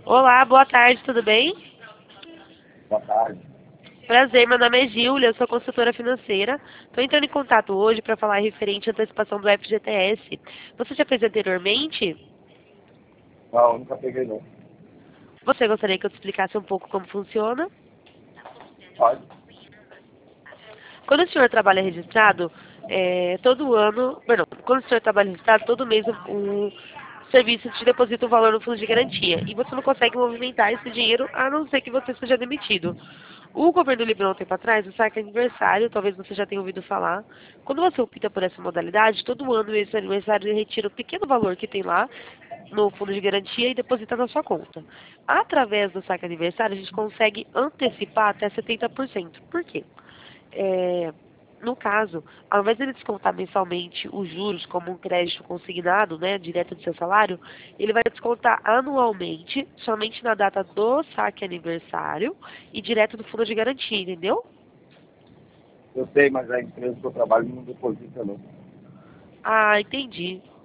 Olá, boa tarde, tudo bem? Boa tarde. Prazer, meu nome é Gília, eu sou consultora financeira. Estou entrando em contato hoje para falar referente à antecipação do FGTS. Você já fez anteriormente? Não, nunca peguei não. Você gostaria que eu te explicasse um pouco como funciona? Pode? Quando o senhor trabalha registrado, todo ano, perdão, quando o senhor trabalha registrado, todo mês o serviço te deposita o valor no fundo de garantia. E você não consegue movimentar esse dinheiro a não ser que você seja demitido. O governo liberou um tempo atrás o saque aniversário, talvez você já tenha ouvido falar. Quando você opta por essa modalidade, todo ano esse aniversário retira o pequeno valor que tem lá no fundo de garantia e deposita na sua conta. Através do saque aniversário, a gente consegue antecipar até 70%. Por quê? É, no caso, ao invés de ele descontar mensalmente os juros como um crédito consignado, né, direto do seu salário, ele vai descontar anualmente, somente na data do saque aniversário e direto do fundo de garantia, entendeu? Eu sei, mas a empresa que eu trabalho não deposita não. Ah, entendi.